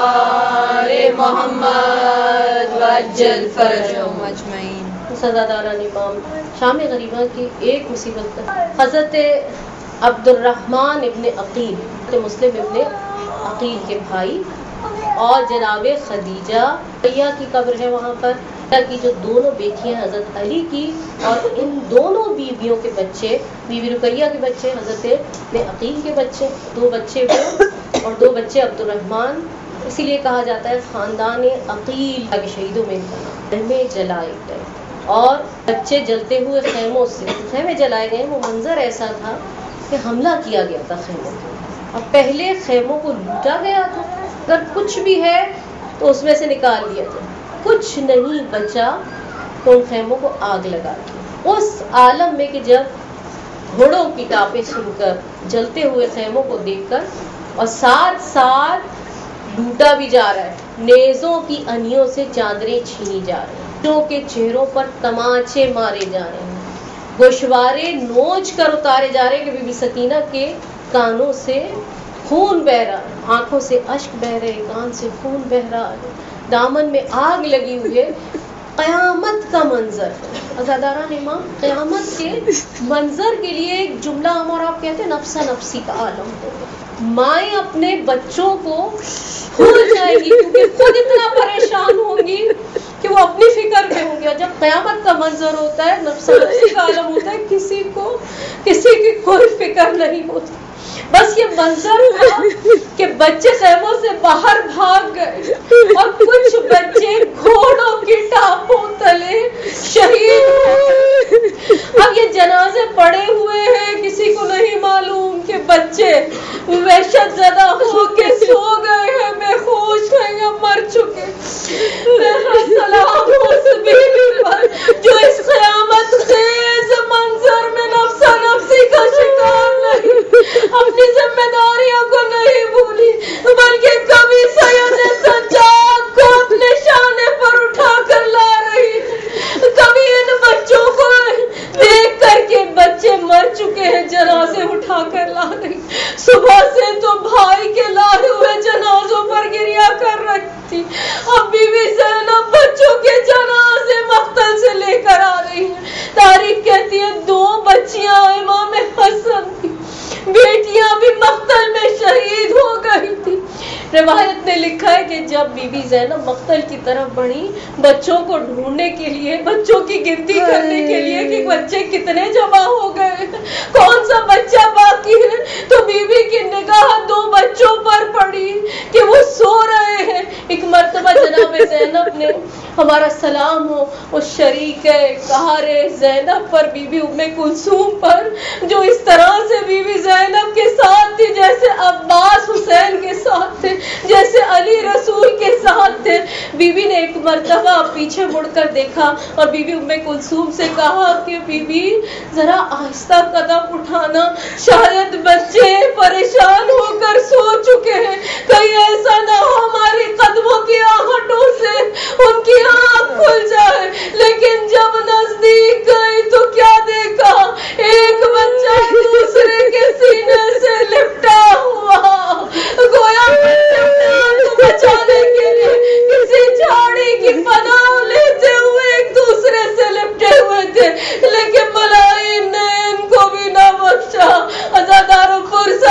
محمد وعجل فرجهم اجمعین. سزاداران امام شام غریبہ کی ایک مصیبت حضرت عبد الرحمن ابن عقیل مسلم ابن عقیل کے بھائی اور جناب خدیجہ رقیہ کی قبر ہے وہاں پر کی جو دونوں بیٹیاں حضرت علی کی اور ان دونوں بیویوں کے بچے, بی بی رقیہ کے بچے, حضرت ابن عقیل کے بچے, 2 بچے وہ اور 2 بچے عبد الرحمن. اسی لیے کہا جاتا ہے خاندان عقیل کے شہیدوں میں خیمے جلائے گئے اور بچے جلتے ہوئے خیموں سے خیمے جلائے گئے. وہ منظر ایسا تھا کہ حملہ کیا گیا تھا خیموں کو اور پہلے خیموں کو لوٹا گیا تھا. اگر کچھ بھی ہے تو اس میں سے نکال لیا جائے, کچھ نہیں بچا تو ان خیموں کو آگ لگا دی. اس عالم میں کہ جب گھوڑوں کی ٹاپیں سن کر جلتے ہوئے خیموں کو دیکھ کر اور ساتھ ساتھ لوٹا بھی جا رہا ہے, نیزوں کی انیوں سے چادریں چھینی جا رہی ہیں, بچوں کے چہروں پر تماچے مارے جا رہے ہیں, گوشوارے نوچ کر اتارے جا رہے ہیں کہ بی بی سکینہ کے کانوں سے خون بہ رہا ہے, آنکھوں سے اشک بہ رہے, کان سے خون بہ رہا ہے, دامن میں آگ لگی ہوئی ہے. قیامت کا منظر, عزاداران امام قیامت کے منظر کے لیے ایک جملہ ہم اور آپ کہتے ہیں نفسا نفسی کا عالم ہوگا. مائیں اپنے بچوں کو بھول جائیں گی کیونکہ خود اتنا پریشان ہوں گی کہ وہ اپنی فکر میں ہوں گی. اور جب قیامت کا منظر ہوتا ہے نفسا نفسی کا عالم ہوتا ہے, کسی کی کوئی فکر نہیں ہوتی. بس یہ منظر ہوا کہ بچے خیموں سے باہر بھاگ گئے اور کچھ بچے گھوڑوں کی ٹاپوں تلے شہید ہوئے. اب یہ جنازے پڑے ہوئے ہیں, کسی کو نہیں معلوم کہ بچے وحشت زدہ ہو کے سو گئے ہیں, بے ہوش ہیں یا مر چکے. سلام اس بیوی پر جو اس قیامت خیز منظر میں نفسا نفسی کا شکار نہیں, اپنی ذمہ داریوں کو نہیں بھولی, بلکہ کبھی سید سجاد کو اپنے شانے پر اٹھا کر لا رہی ہے, کبھی ان بچوں کو دیکھ کر کے بچے مر چکے ہیں جنازے اٹھا کر لا رہی. صبح سے تو بھائی کے لائے ہوئے جنازوں پر گریا کر رہی تھی, اب بی بی زینب بچوں کے جنازے مقتل سے لے کر آ رہی ہیں. تاریخ کہتی ہے 2 بچیاں امام حسن کی بیٹیاں بھی مقتل میں شہید ہو گئی تھی. روایت نے لکھا ہے کہ جب بی بی زینب مقتل کی طرف بڑھی بچوں کو ڈھونڈنے کے لیے, بچوں کی گنتی کرنے کے لیے کہ بچے کتنے جمع ہو گئے, کون سا بچہ باقی ہے, تو بی بی کی نگاہ 2 بچوں پر پڑی کہ وہ سو رہے ہیں. ایک مرتبہ جناب زینب نے, ہمارا سلام ہو اس شریک قہر زینب پر, بی بی ام کلثوم پر, جو اس طرح سے بی بی زینب کے ساتھ تھی جیسے عباس حسین کے ساتھ تھے, جیسے علی رسول کے ساتھ تھے. بی بی نے ایک مرتبہ پیچھے مڑ کر دیکھا اور بی بی ام کلثوم سے کہا کہ بی بی ذرا آہستہ قدم اٹھانا, شاید بچے پریشان ہو کر سو چکے ہیں, کہیں ایسا نہ ہو ہماری قدموں کی آہٹوں سے ان کی آنکھ کھل جائے. لیکن جب نزدیک گئی تو کیا دیکھا, ایک بچہ دوسرے کے سینے سے لپٹا ہوا, گویا بچانے کے لیے کسی جھاڑی کی پناہ لیتے ہوئے ایک دوسرے سے لپٹے ہوئے تھے. لیکن ملائم نے ان کو بھی نہ بخشا. عزاداروں فرصت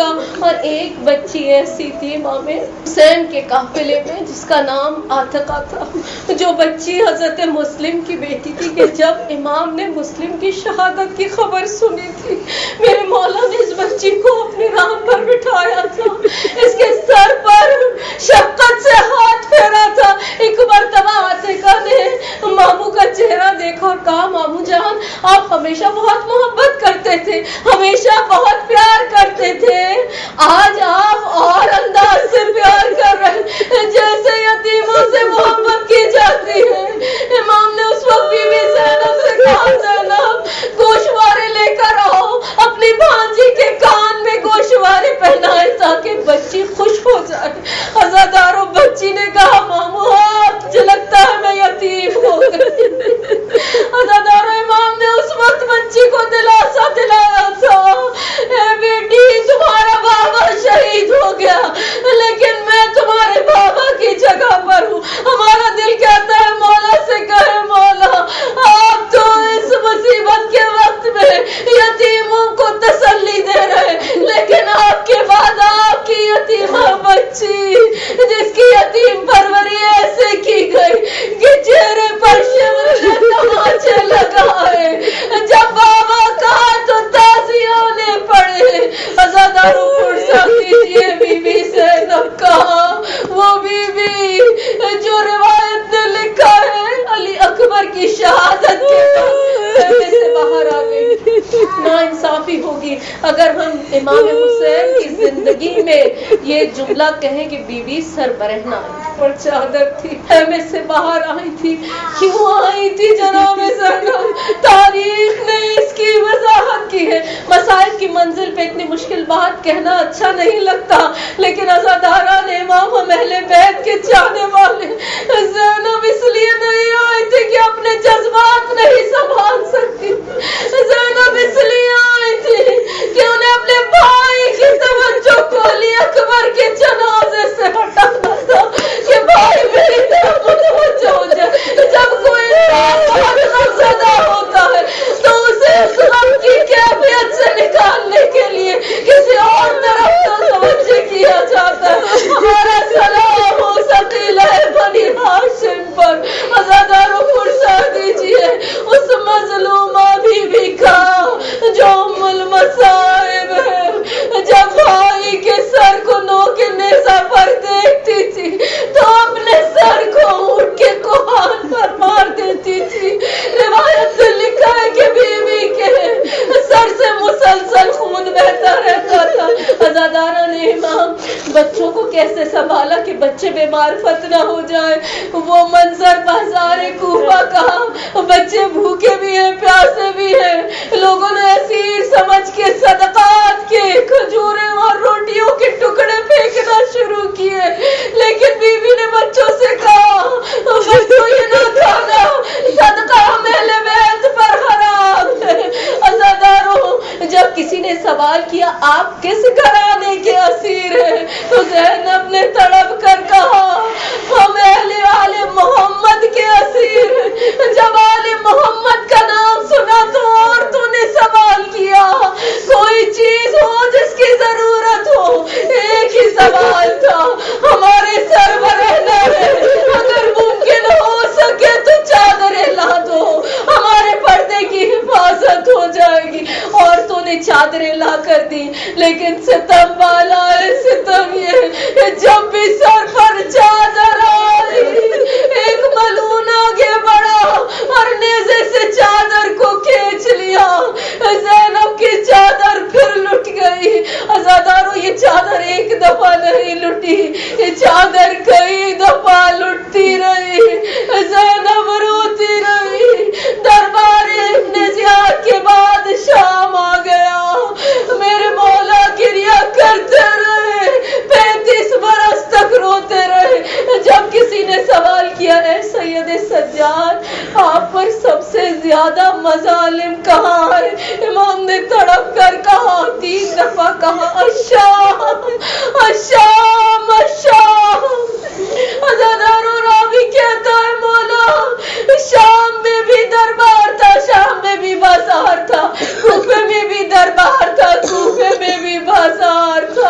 ہوگا. اور ایک بچی ایسی تھی امام حسین کے قافلے میں جس کا نام عاتقہ تھا, جو بچی حضرت مسلم کی بیٹی تھی کہ جب امام نے مسلم کی شہادت کی خبر سنی تھی, میرے مولا نے اس بچی کو اپنی راہ پر بٹھایا تھا, اس کے سر پر شفقت سے ہاتھ پھیرا تھا. ایک مرتبہ عاتقہ نے ماموں کا چہرہ دیکھا اور کہا, ماموں جان آپ ہمیشہ بہت محبت کرتے تھے, ہمیشہ بہت پیار کرتے تھے, آج آپ اور انداز سے پیار کر رہے ہیں جیسے یتیموں سے محبت کی جاتی ہے. امام نے اس وقت بیوی زینب سے کہا, زینب گوشوارے لے کر آؤ, اپنی بھانجی کے کان میں گوشوارے پہنائے تاکہ بچی خوش ہو جائے. عزاداروں, بچی نے کہا, ماموں آپ مجھے لگتا ہے میں یتیم ہو گئی. عزاداروں, امام نے اس وقت بچی کو دلاسا دلایا تھا, اے بیٹی تمہارا بابا شہید ہو گیا لیکن میں تمہارے بابا کی جگہ پر ہوں. ہمارا دل کہتا ہے مولا سے کہے, مولا آپ تو اس مصیبت کے وقت میں یتیموں کو تسلی دے رہے, لیکن آپ کے بعد آپ کی یتیمہ بچی جس کی یتیم پروری ایسے کی گئی کہ چہرے پر شمع نے تماچے لگائے, جب بابا کہا تو تازیوں نے پڑے. عزاداروں فرصت دیجیے, بی بی زینب کہا, وہ بی بی جو روایت نے لکھا ہے علی اکبر کی شہادت کے بعد سے باہر آ گئی. نا انصافی ہوگی اگر ہم امام حسین کی زندگی میں یہ جملہ کہیں کہ بی بی سربرہنا پر چادر تھی, خیمے سے باہر آئی تھی. کیوں آئی تھی جناب زینب؟ تاریخ نے اس کی وضاحت کی ہے. مسائل کی منزل پہ اتنی مشکل بات کہنا اچھا نہیں لگتا, لیکن عزاداران امام ہم اہل بیت کے چاہنے والے, زینب اس لیے نہیں آئی تھی کہ اپنے جذبات نہیں سنبھال سکتی, زینب اس لیے آئی تھی کہ انہیں اپنے بھائی کی توجہ کو علی اکبر کے جنازے سے ہٹانا تھا کہ بھائی میری طرف متوجہ ہو جائے. جب کوئی انسان زدہ ہوتا ہے تو اسے اس غم کی کیفیت سے نکالنے کے لیے کسی اور طرف توجہ کیا جاتا ہے. ہمارا سلام ہو ثقیلہ بنی ہاشم پر. عزاداروں فرصت دیجیے اس مظلومہ بیوی کا جو ام المصائب ہے, جب بھائی کے سر کو نوک نیزہ پر دیکھتی تھی تو اپنے سر کو اٹھ کے کوہان پر مار دیتی تھی. روایت میں لکھا ہے کہ بیوی کے سر سے مسلسل خون بہتا رہتا تھا. عزاداران امام بچوں کو کیسے سنبھالا کہ بچے بیمار فت نہ ہو جائے. وہ منظر بازار کوفہ کا, بچے بھوکے بھی ہیں پیاسے بھی ہیں, لوگوں نے اسیر سمجھ کے صدقات کے کھجوریں اور روٹیوں کے ٹکڑے پھینکنا شروع کیے, لیکن بیوی نے بچوں سے کہا, بچوں یہ نہ کھانا, صدقہ اہل بیت پر حرام ہے. عزاداروں, جب کسی نے سوال کیا آپ کس گھرانے کے اسیر ہیں تو زینب نے تڑپ کر کہا, ہم اہل آل محمد کے اسیر ہیں. جب آل محمد کا نام سنا تو عورتوں نے سوال کیا, کوئی چیز ہو جس کی ضرورت ہو. ایک ہی سوال تھا, ہمارے سربراہ ہے, اگر ممکن ہو سکے تو چادریں لا دو, ہمارے پردے کی حفاظت ہو جائے گی. عورتوں نے چادریں لا کر دی, لیکن ستم والا ہے ستم یہ, جب بھی سر پر چادر آئی ایک ملعون آگے بڑھا اور نیزے سے چادر کو کھینچ لیا. زینب کی چادر پھر لٹ گئی. عزاداروں, یہ چادر ایک دفعہ نہیں لٹی, یہ چادر کئی دفعہ لٹتی رہی. زینب روتی رہی. دربار ابن زیاد کے بعد شام آ گیا. میرے مولا گریہ کرتے رہے, 35 برس تک روتے رہے. جب کسی نے سوال کیا, اے سید سجاد آپ پر سب سے زیادہ مظالم کہاں ہے, امام نے تڑپ کر کہا, 3 دفعہ کہا, الشام الشام الشام. عزاداروں, راوی کہتا ہے مولا شام میں بھی دربار تھا, شام میں بھی بازار تھا, کوفے میں بھی دربار تھا, کوفے میں بھی بازار تھا.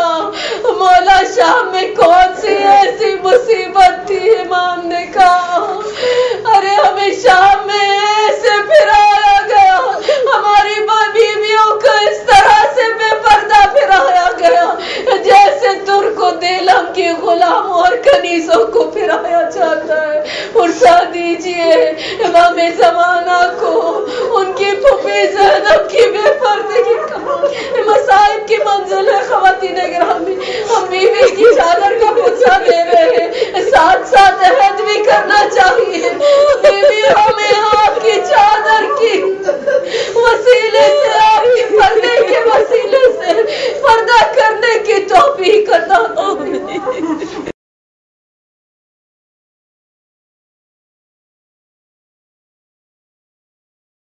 شام میں ایسے پھرایا گیا، ہماری بیویوں کو اس طرح سے بے پردہ پھرایا گیا جیسے ترک و دیلم کی غلاموں اور کنیزوں کو پھرایا جاتا ہے۔ اٹھا دیجئے امام زمانہ کو، ان کی پھوپھی زینب کی بے پردگی کا مصائب کی منزل ہے۔ خواتین گرامی، ہم بیوی کی چادر کا پوچھا دے رہے ہیں، ساتھ ساتھ عہد بھی کرنا چاہیے